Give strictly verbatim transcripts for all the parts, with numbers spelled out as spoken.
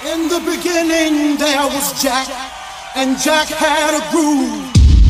In the beginning there was Jack, and Jack had a groove.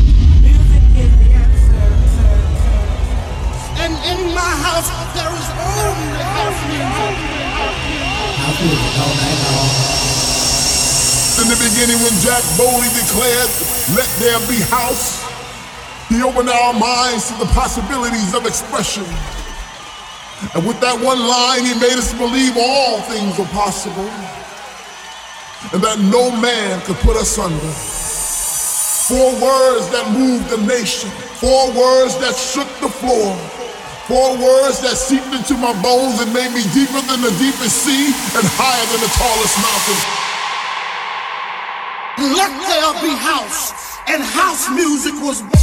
And in my house there is only house music. House music all night long. In the beginning when Jack boldly declared, "Let there be house," he opened our minds to the possibilities of expression. And with that one line, he made us believe all things were possible, and that no man could put us under. Four words that moved the nation, four words that shook the floor, four words that seeped into my bones and made me deeper than the deepest sea and higher than the tallest mountain. Let there be house, and house music was born.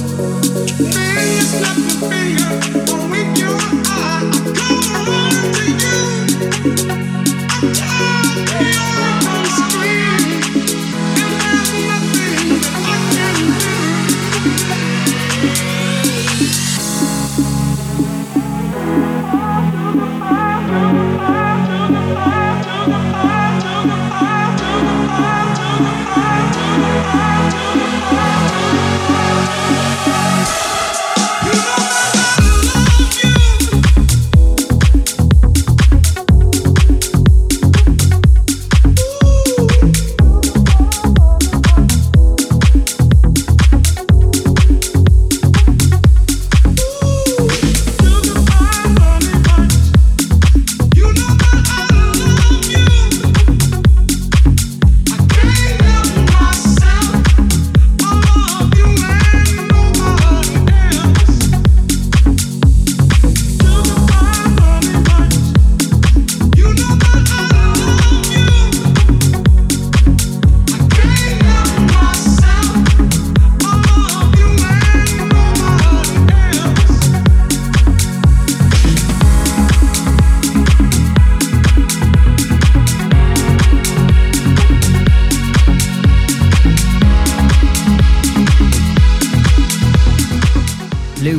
Snap your finger, won't wink your eye. I'm gonna run into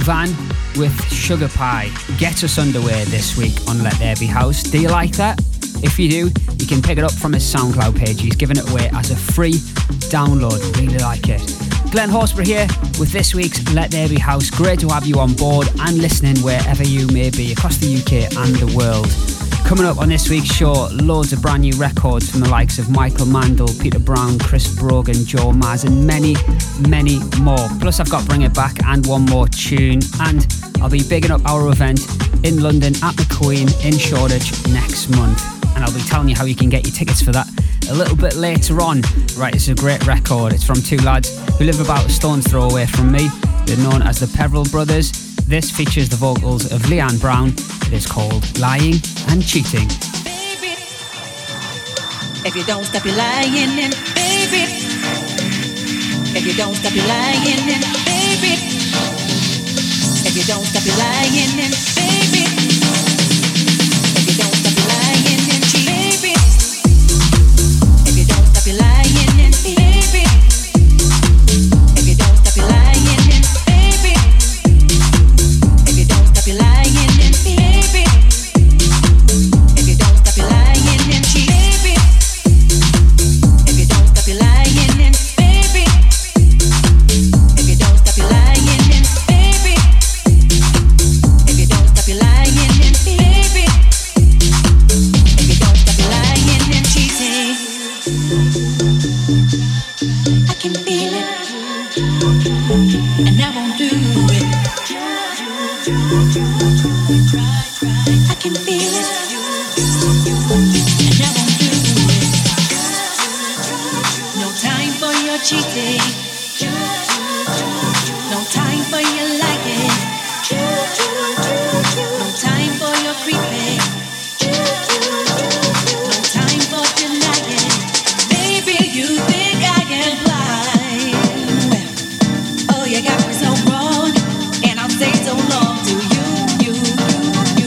Van with Sugar Pie gets us underway this week on Let There Be House. Do you like that? If you do, you can pick it up from his SoundCloud page. He's giving it away as a free download. Really like it. Glenn Horsburgh here with this week's Let There Be House. Great to have you on board and listening wherever you may be across the U K and the world. Coming up on this week's show, loads of brand new records from the likes of Michael Mandel, Peter Brown, Chris Brogan, Joe Maz, and many, many more. Plus, I've got Bring It Back and one more tune. And I'll be bigging up our event in London at McQueen in Shoreditch next month. And I'll be telling you how you can get your tickets for that a little bit later on. Right, this is a great record. It's from two lads who live about a stone's throw away from me. They're known as the Peveril Brothers. This features the vocals of Leanne Brown. It is called Lying and Cheating. Baby, if you don't stop your lying, then baby, if you don't stop your lying, then baby, if you don't stop your lying, then baby, if you don't stop your lying, then cheat, baby, if you don't stop your lying, then baby, if you don't stop your lying, then baby, if you don't stop your lying, then baby, if you don't stop your lying, then cheat, baby, if you don't stop your lying, then baby, if you don't stop your lying, then baby, if you don't stop your lying, then baby, if you don't stop your lying, then cheating, I can feel it, and I won't do it. I can feel it, and I won't do it. No time for your cheating, no time for your lying, no time for your creeping, no time for denying. Baby, you think I am blind? Oh, you got me so wrong, and I'll stay so long to you, you, you, you.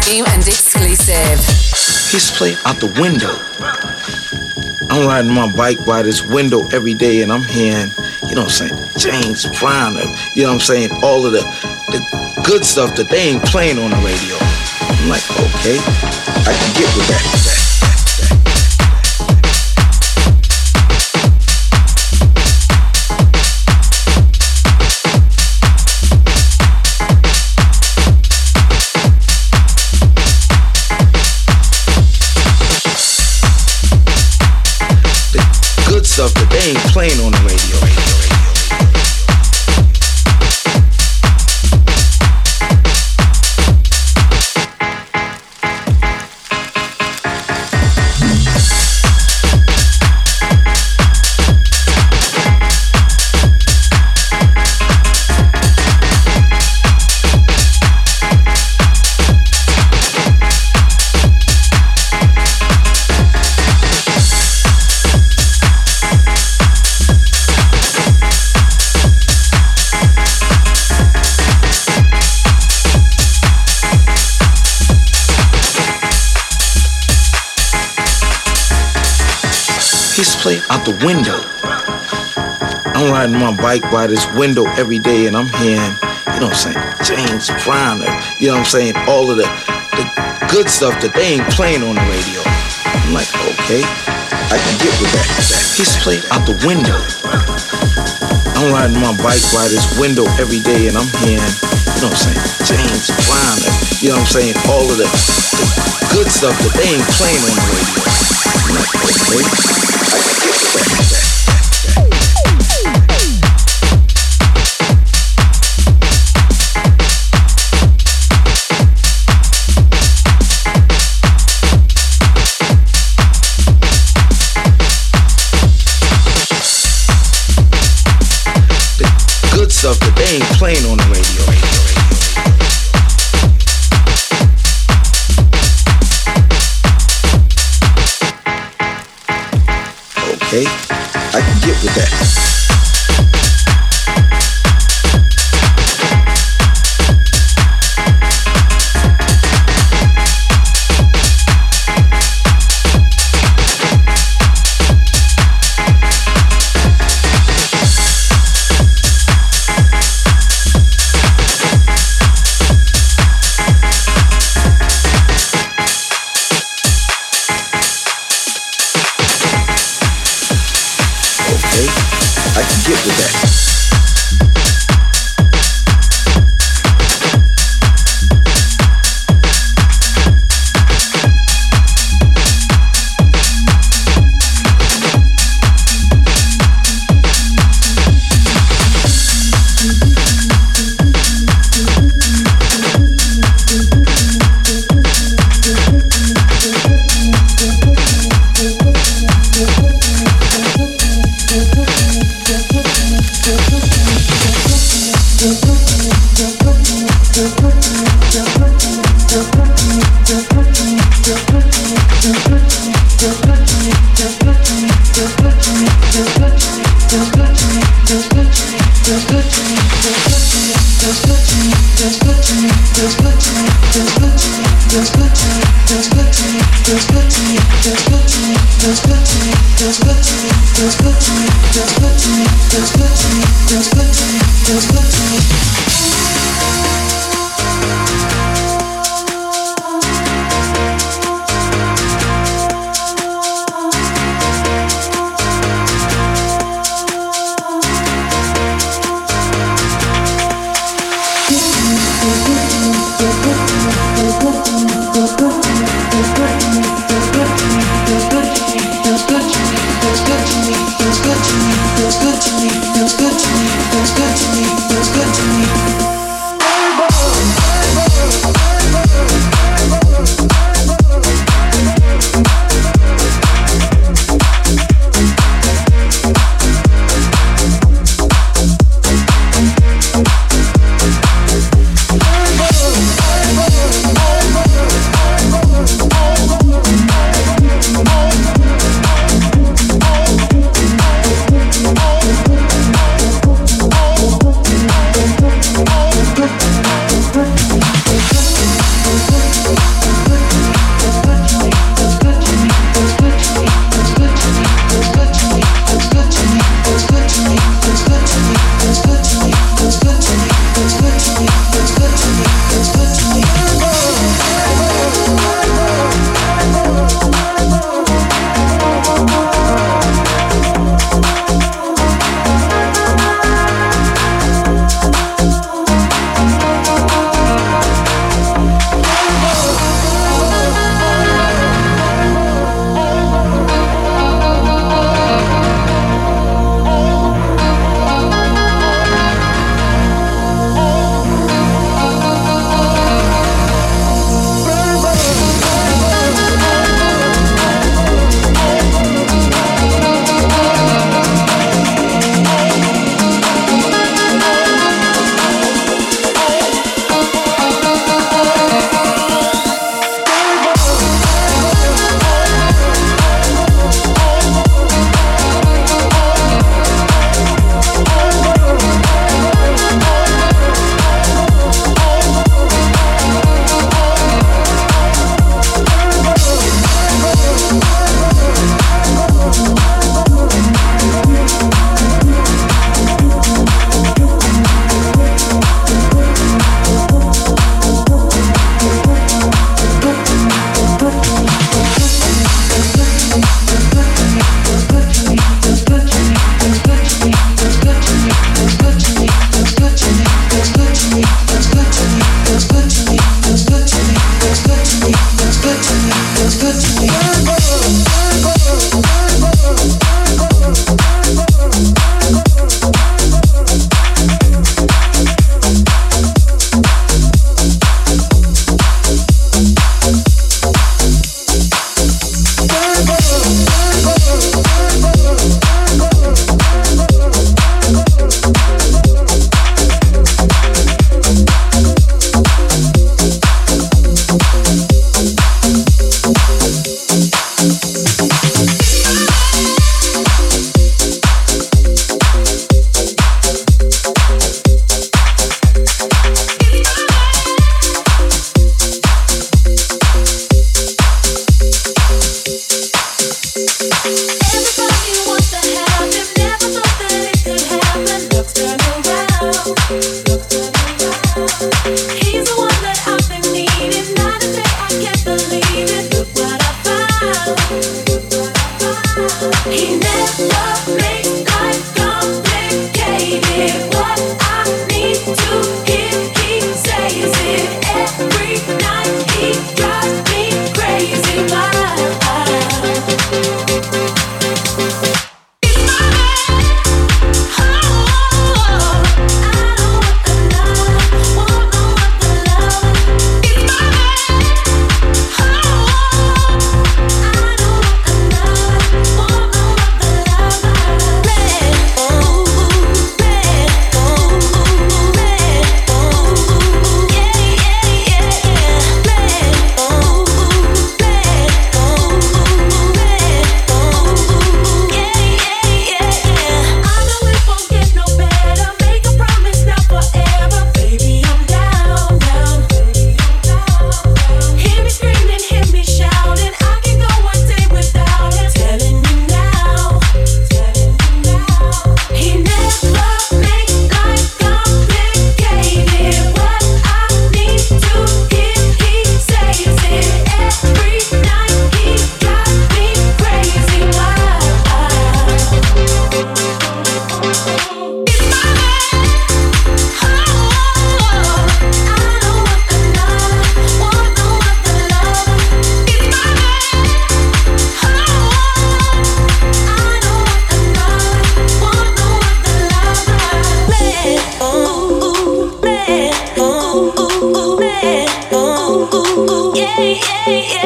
New and exclusive. He's playing out the window. I'm riding my bike by this window every day and I'm hearing, you know what I'm saying, James Brown, you know what I'm saying, all of the, the good stuff that they ain't playing on the radio. I'm like, okay, I can get with that. With that. Stuff that they ain't playing on the radio. He's playing out the window. I'm riding my bike by this window every day and I'm hearing, you know what I'm saying, James Brown, you know what I'm saying, all of the, the good stuff that they ain't playing on the radio. I'm like, okay, I can get with that. He's playing out the window. I'm riding my bike by this window every day and I'm hearing, you know what I'm saying, James Brown, you know what I'm saying, all of the, the good stuff that they ain't playing on the radio. I'm like, okay, I can get with that. The good stuff that they ain't playing on the radio. Okay, I can get with that. I can get with that.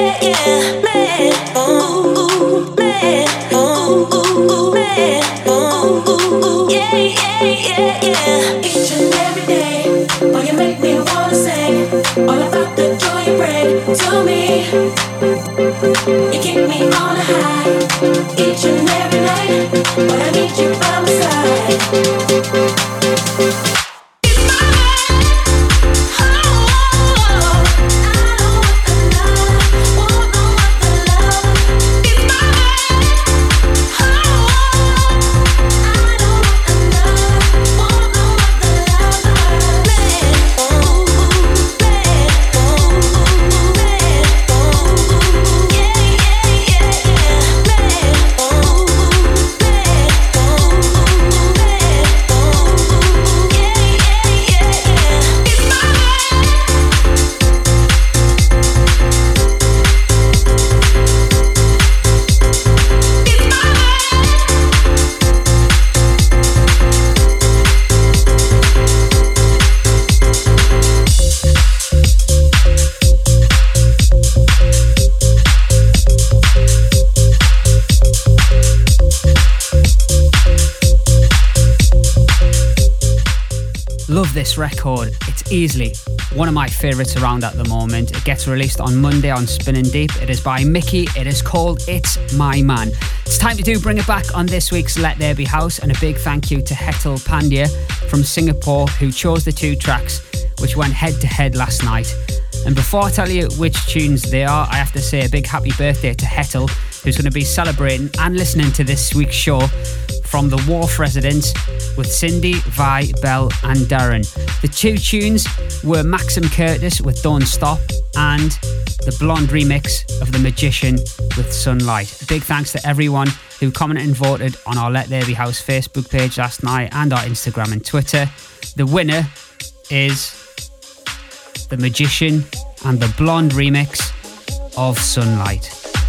Love this record. It's easily one of my favourites around at the moment. It gets released on Monday on Spinning Deep. It is by Mickey. It is called It's My Man. It's time to do bring it back on this week's Let There Be House, and a big thank you to Hetal Pandya from Singapore, who chose the two tracks which went head to head last night. And before I tell you which tunes they are, I have to say a big happy birthday to Hetal, who's going to be celebrating and listening to this week's show from the Wharf residents with Cindy, Vi, Bell and Darren. The two tunes were Maxim Curtis with Don't Stop and the Blonde remix of The Magician with Sunlight. Big thanks to everyone who commented and voted on our Let There Be House Facebook page last night and our Instagram and Twitter. The winner is The Magician and the Blonde remix of Sunlight.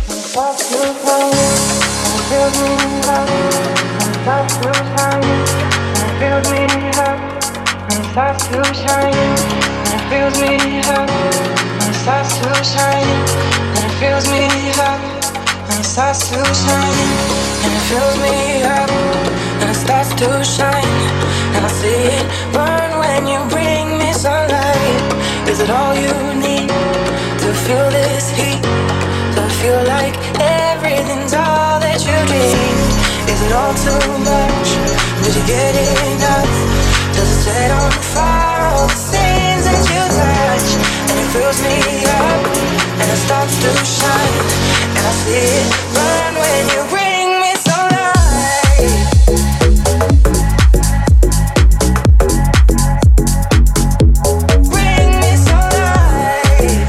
Starts to shine, and it fills me up. And it starts to shine, and it fills me up. And it starts to shine, and it fills me up. And it starts to shine, and it fills me up. And it starts to shine, and I see it burn when you bring me sunlight. Is it all you need to feel this heat? To feel like everything's all that you dreamed? Is it all too much? Did you get enough? Does it set on fire all the things that you touch? And it fills me up, and it starts to shine, and I see it burn when you bring me sunlight. Bring me sunlight.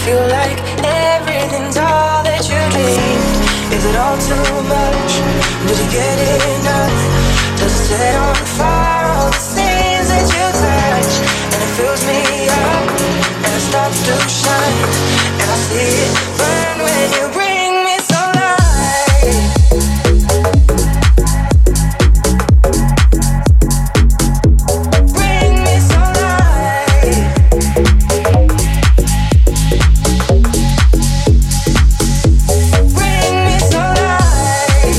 feel like everything's all that you dreamed. Is it all too much? Did you get enough? Does it set on fire all the things that you touch? And it fills me up, and it starts to shine, and I see it burn when you bring me sunlight. Bring me sunlight. Bring me sunlight.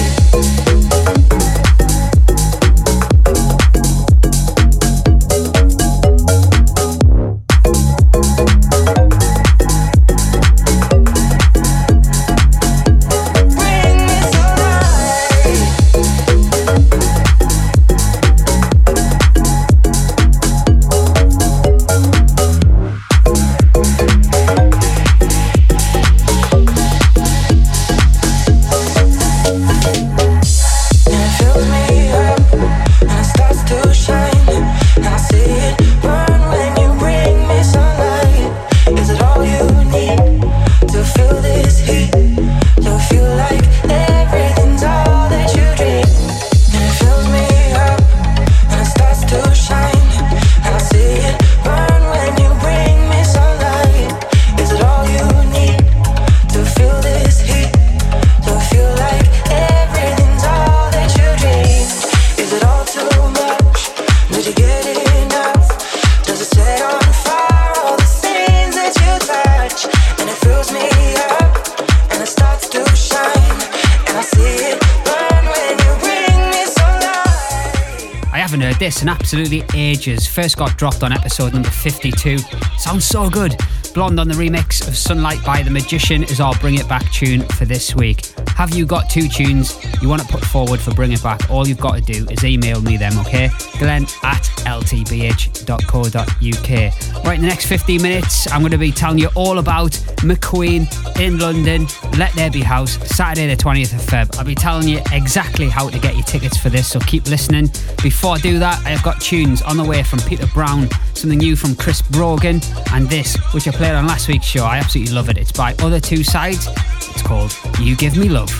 This in absolutely ages. First got dropped on episode number fifty-two. Sounds so good. Blonde on the remix of Sunlight by The Magician is our Bring It Back tune for this week. Have you got two tunes you want to put forward for Bring It Back? All you've got to do is email me them, okay? Glenn at l t b h dot co dot u k. Right, in the next fifteen minutes, I'm going to be telling you all about McQueen in London, Let There Be House, Saturday the twentieth of February. I'll be telling you exactly how to get your tickets for this, so keep listening. Before I do that, I have got tunes on the way from Peter Brown, something new from Chris Brogan, and this, which I played on last week's show. I absolutely love it. It's by Other Two Sides. It's called You Give Me Love.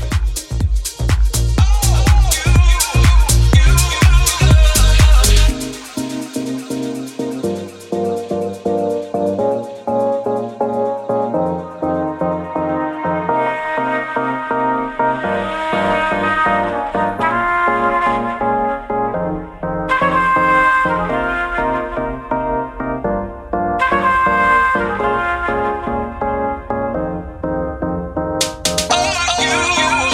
You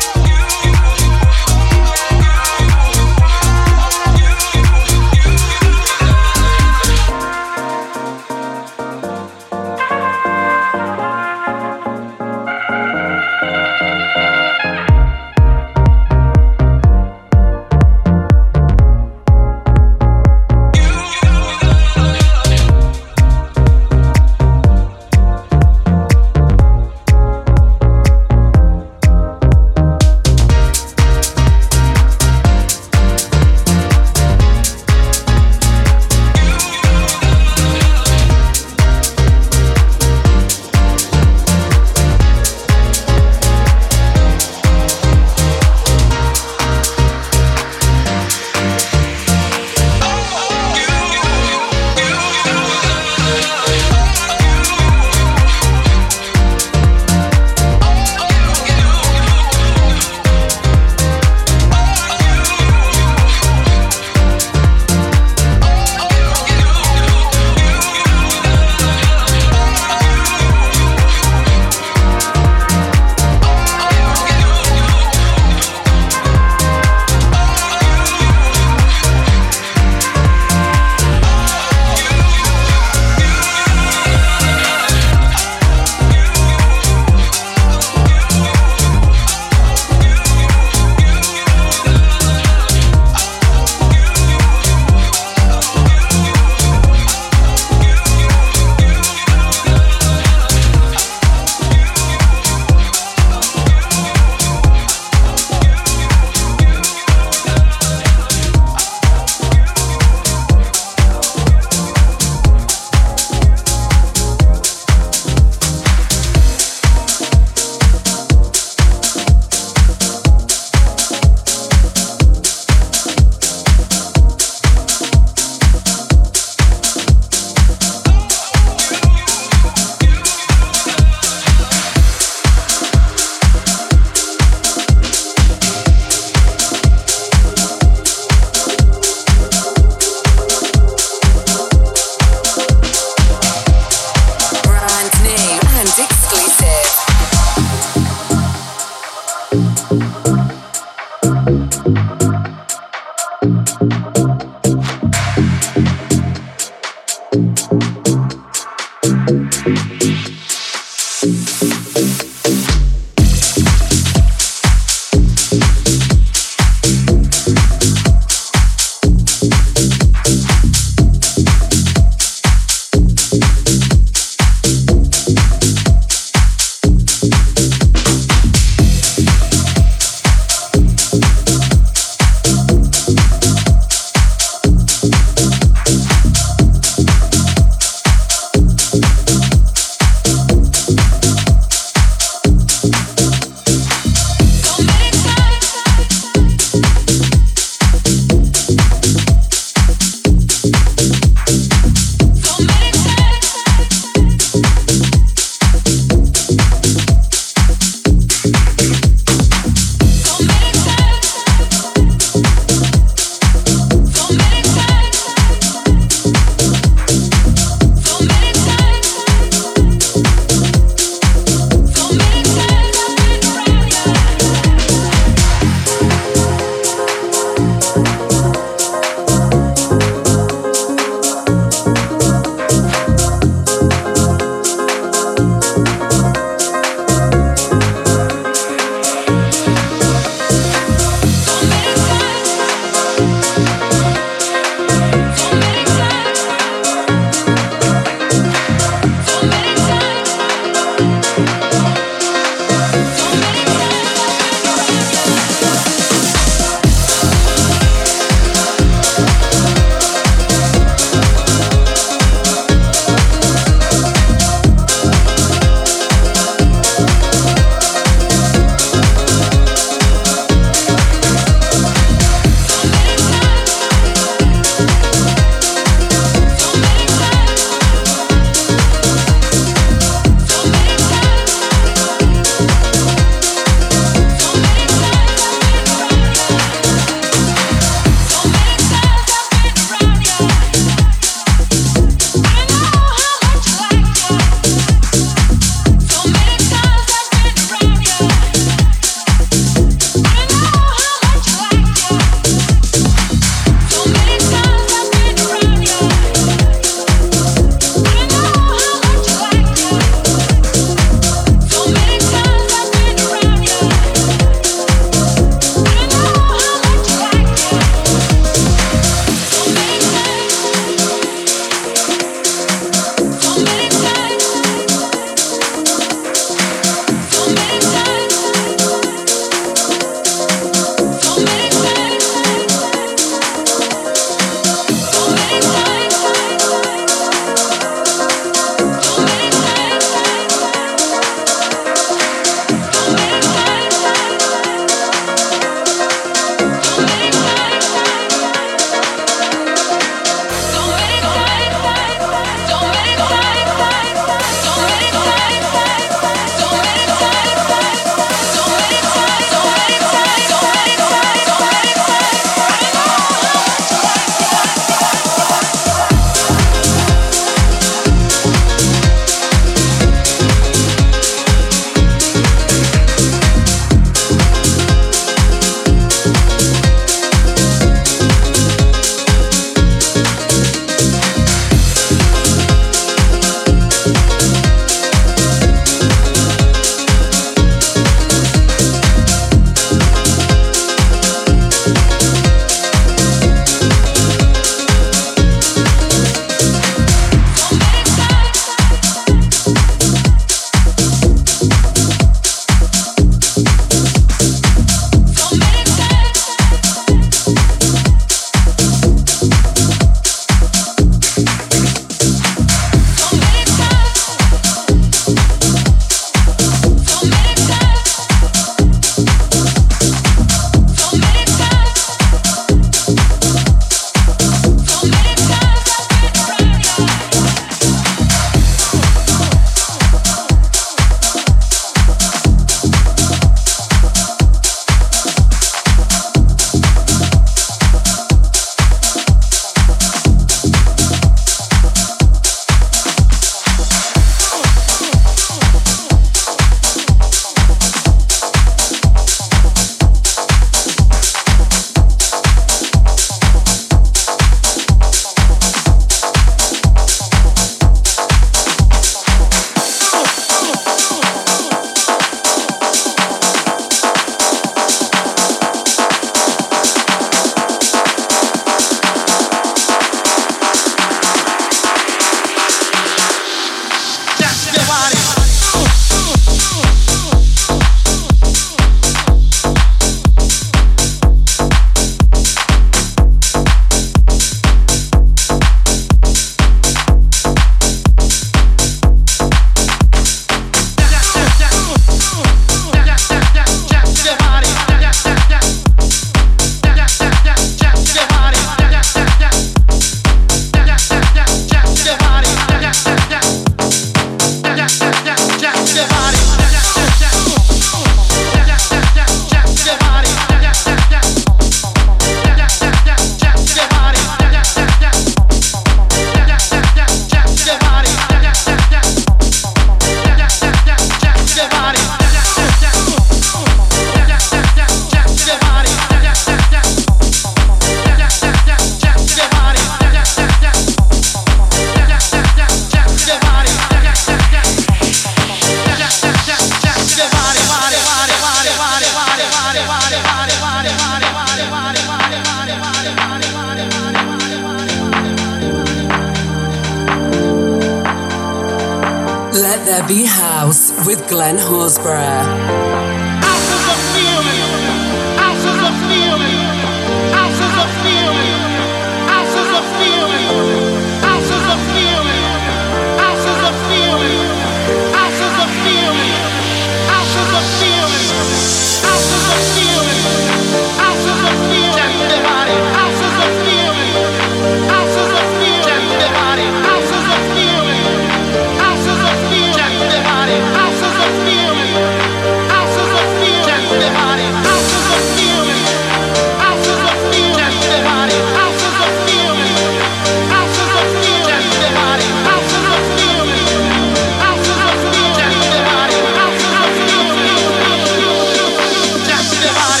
Let There Be House with Glenn Horsburgh. Ashes of feeling, ashes of feeling, ashes of feeling, ashes of feeling, ashes of feeling, ashes of feeling, ashes of feeling, ashes of feeling, ashes of feeling, ashes of feeling, check the body, ashes of feeling, ashes of feeling, check the body, ashes of feeling, ashes of feeling, check the body, ashes of feeling, ashes of feeling, check the body, ashes of feeling, ashes of feeling, check the body, ashes of feeling, ashes of feeling, check the body, ashes of feeling, ashes of feeling, check the body, ashes of feeling, check the body,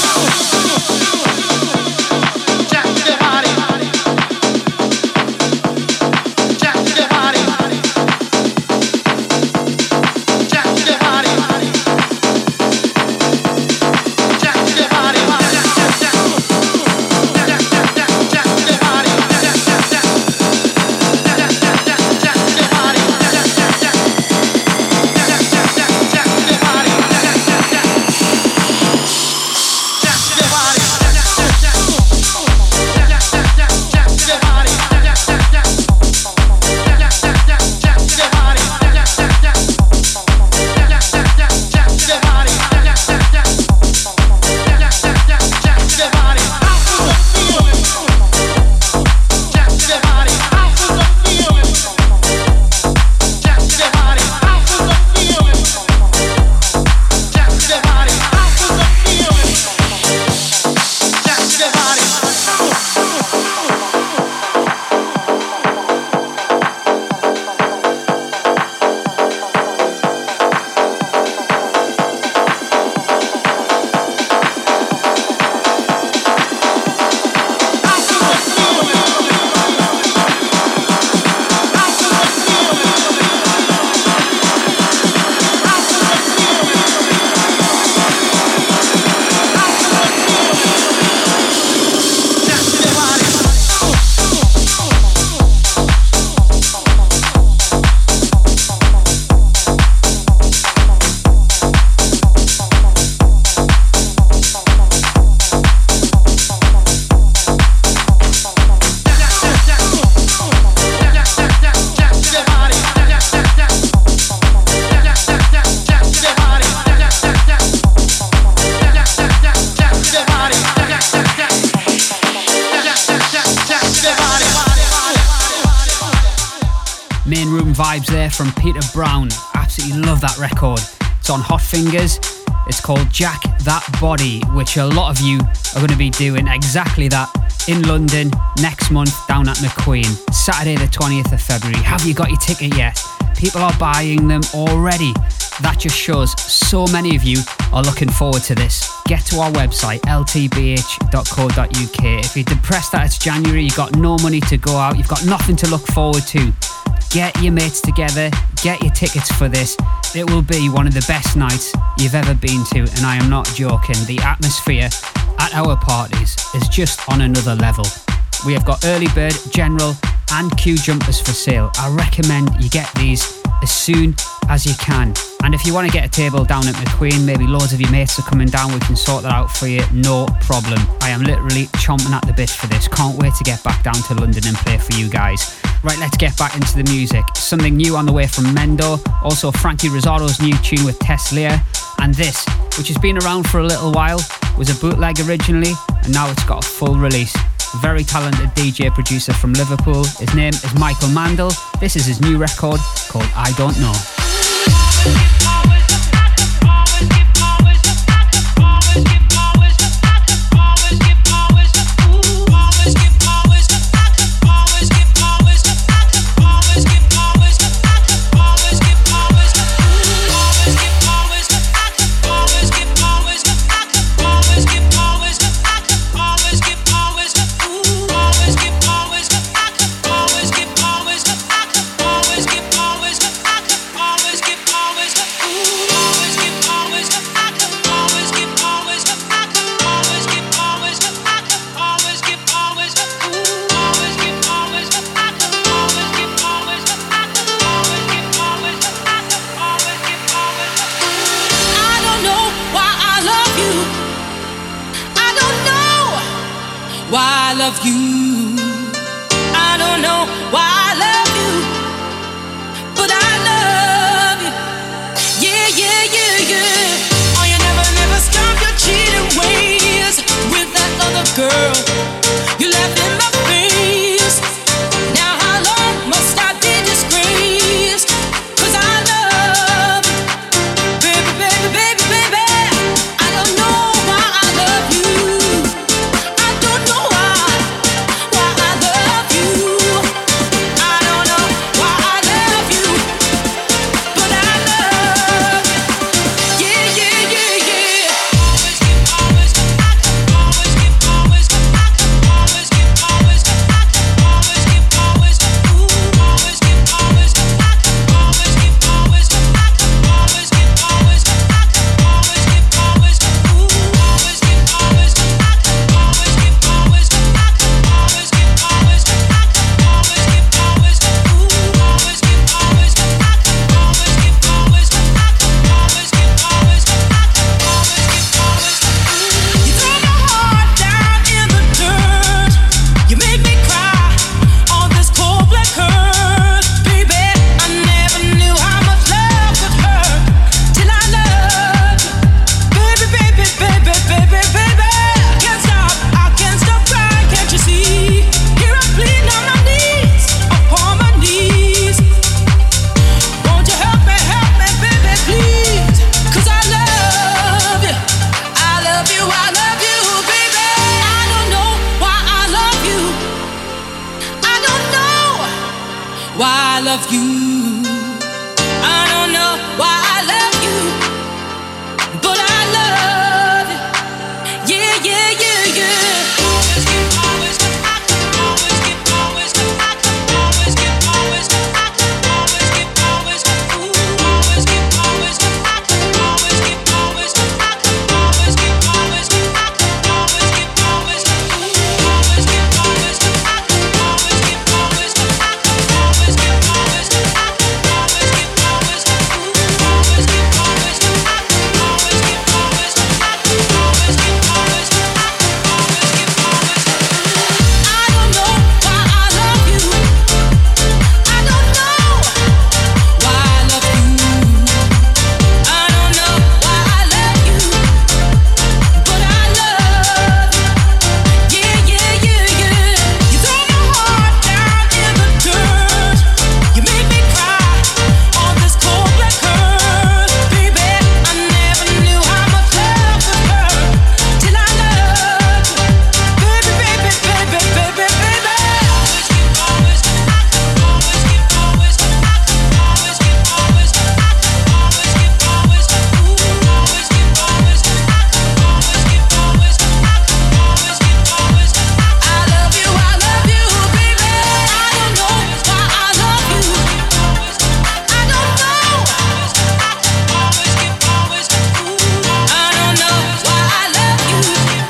check the body, check the body, check the body, check the body, Main Room vibes there from Peter Brown. Absolutely love that record. It's on Hot Fingers. It's called Jack That Body, which a lot of you are going to be doing exactly that in London next month down at McQueen, Saturday the twentieth of February. Have you got your ticket yet? People are buying them already. That just shows so many of you are looking forward to this. Get to our website, l t b h dot co dot u k. If you're depressed that it's January, you've got no money to go out, you've got nothing to look forward to, get your mates together, get your tickets for this. It will be one of the best nights you've ever been to, and I am not joking. The atmosphere at our parties is just on another level. We have got Early Bird, General and Q jumpers for sale. I recommend you get these as soon as you can. And if you want to get a table down at McQueen, maybe loads of your mates are coming down, we can sort that out for you, no problem. I am literally chomping at the bit for this. Can't wait to get back down to London and play for you guys. Right, let's get back into the music. Something new on the way from Mendo, also Frankie Rosato's new tune with Tess Lear, and this, which has been around for a little while, was a bootleg originally, and now it's got a full release. Very talented D J producer from Liverpool. His name is Michael Mandel. This is his new record called I Don't Know. Always love you. I don't know why I love you, but I love you. Yeah, yeah, yeah, yeah. Oh, you never, never stop your cheating ways with that other girl. You left in my face. Now how long must I be disgraced? 'Cause I love you, baby, baby, baby, baby. I don't know why I love you. I don't know why, why I love you. I don't know why I love you, but I love you. Yeah, yeah, yeah, yeah. Always give, always give, always give, always give, always give, always give, always give, always give, ooh, always give, always give, always give, always give, always give, always give, always give, always give, ooh, always give, always give, always give, always give, always give, always give, always give, always give, ooh, always give, always give, always give, always give, always give, always give, always give, always give. You throw my heart down in the dirt. You make me cry on this cold black earth, baby. I never knew how much love could hurt till I loved you, baby, baby, baby, baby, baby. Can't stop, I can't stop crying. Can't you see? Here I'm bleeding on my knees, upon my knees. Won't you help me, help me, baby, please? 'Cause I love you, I love you, I love you, baby. I don't know why I love you. I don't know why I love you. I don't know why I love you, but I love you. Yeah, yeah, yeah, yeah. Always give, always give, always give, always give, always give, always give, always give, always give, ooh, always give, always give, always give, always give, always give, always give, always give, always give, ooh, always give, always give, always give, always give, always give, always give, always give, always give, ooh, always give, always give, always give, always give, always give, always give, always give, always give. I don't know why I love you. I don't know why I love you. I don't know why I love you, but I love you. Yeah, yeah, yeah, yeah. You throw my heart down in the dirt. You make me cry on this cold black earth, baby. I never knew how much love could hurt till I loved you, baby, baby, baby, baby, baby. Always give, always give, always give, always give, always give, always give, always give, always give, ooh, always give, always give, always give, always give, always give, always give. I love you, I love you, baby. I don't know why I love you. I don't know. Always give, always give, ooh, I don't know why I love you,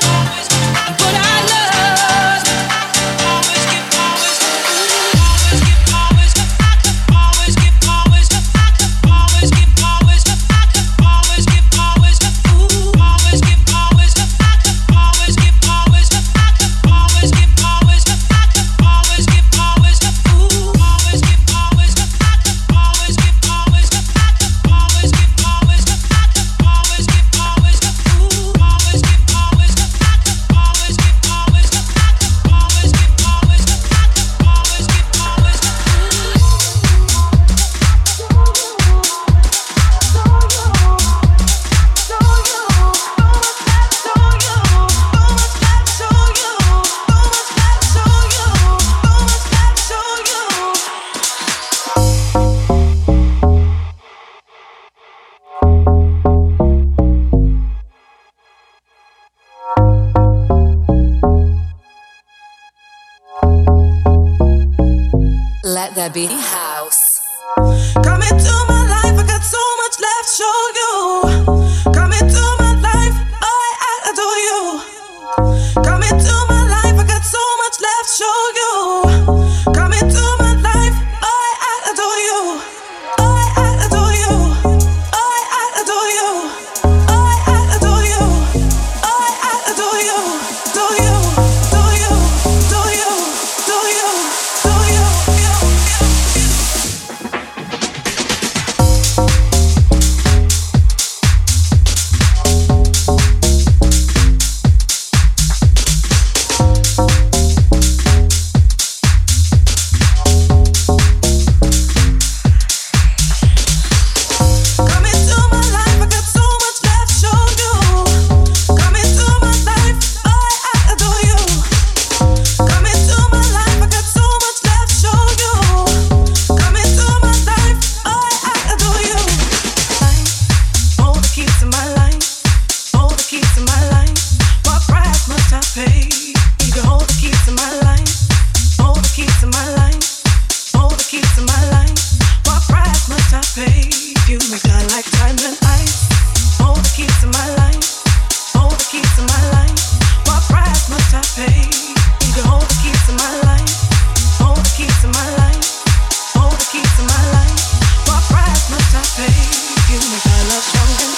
but I love you. Always give, always give, always give, always give, always give, always give, always give, always give, always give, always give, ooh, always give, always give, always give, always give, always give, always give, always give, always give, ooh, always give, always give, always give, always give, always give, always give, always give, always give, ooh, always give, always give, always give, always give, always give, always give, always give, always Let there be house. Come into my life, I got so much left to show you. Come into my life, oh, I, I adore you. Come into my life, I got so much left to show you. Come into my life, oh, I, I adore you. Oh, I, I adore you. Oh, I, I adore you. Oh, I, I adore you. Oh, I, I adore you. Do you, do you, keys to my life. Hold the keys to my life. What price must I pay? You make I like time and ice. Hold the keys to my life. Hold the keys to my life. What price must I pay? Need to hold the keys to my life. Hold the keys to my life. Hold the keys to my life. What price must I pay? You make my love strong and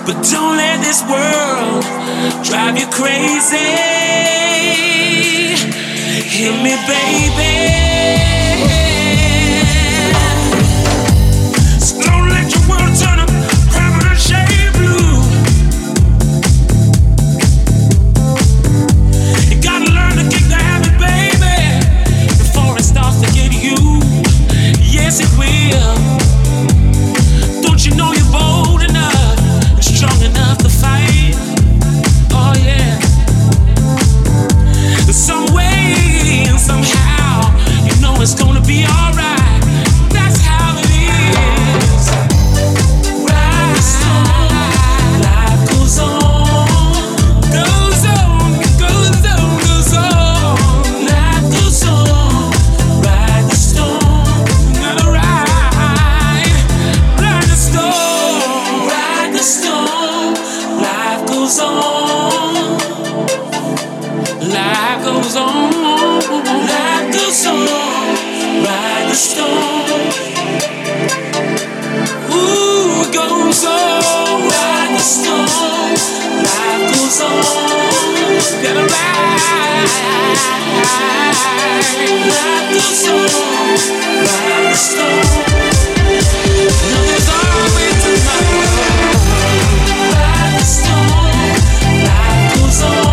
But don't let this world drive you crazy. Hear me, baby. So don't let your world turn up purple and shade blue. You gotta learn to kick the habit, baby, before it starts to get you. Yes, it will. Don't you know you're bold enough, strong enough to fight? Oh yeah. Some way and somehow, you know it's gonna be alright. That's how it is. Right. Life goes on, goes on, goes on, goes on. Life goes on. Ride the storm, gotta ride, ride the storm, ride the storm. Life goes on. Life goes on, life goes on, ride the storm. Ooh, it goes on, ride the storm. Life goes on, gotta ride. Life goes on, ride the storm. Now there's always tomorrow. Ride the storm, life goes on.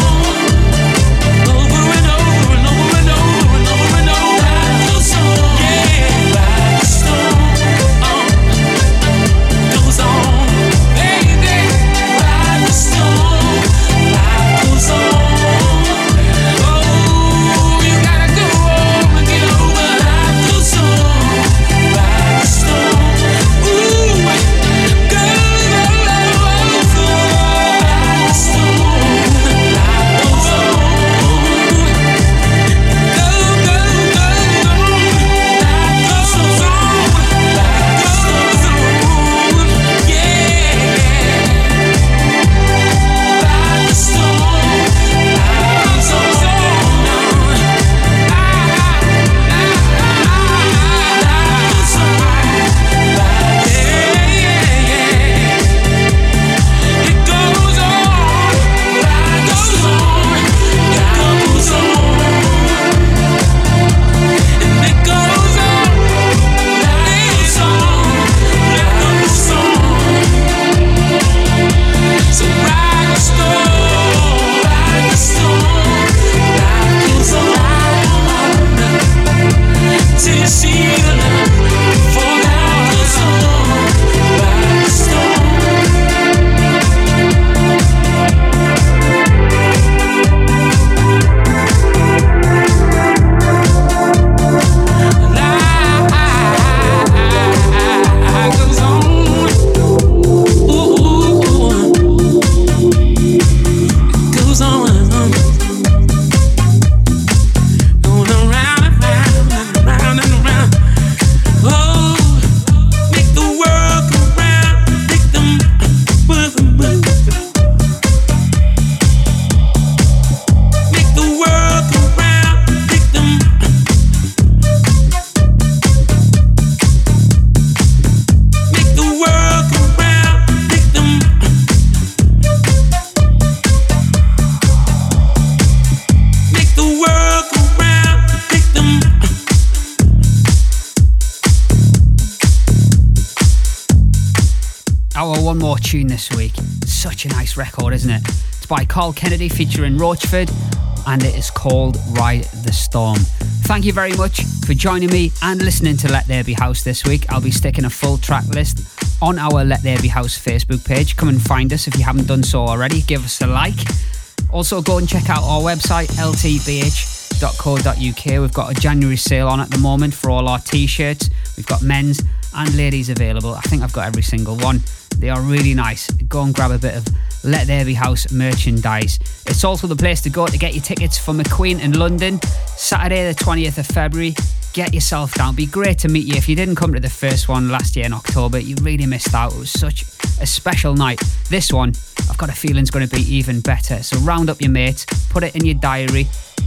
One more tune this week. Such a nice record, isn't it? It's by Carl Kennedy featuring Roachford, and it is called Ride the Storm. Thank you very much for joining me and listening to Let There Be House this week. I'll be sticking a full track list on our Let There Be House Facebook page. Come and find us if you haven't done so already. Give us a like. Also go and check out our website, l t b h dot co dot u k. We've got a January sale on at the moment for all our t-shirts. We've got men's and ladies available. I think I've got every single one. They are really nice. Go and grab a bit of Let There Be House merchandise. It's also the place to go to get your tickets for McQueen in London, Saturday the twentieth of February. Get yourself down. Be great to meet you. If you didn't come to the first one last year in October, you really missed out. It was such a special night. This one, I've got a feeling, is going to be even better. So round up your mates, put it in your diary,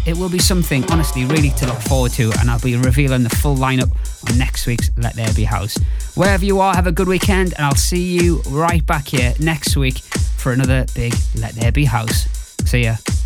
it will be something, honestly, really to look forward to, and I'll be revealing the full lineup on next week's Let There Be House. Wherever you are, have a good weekend, and I'll see you right back here next week for another big Let There Be House. See ya.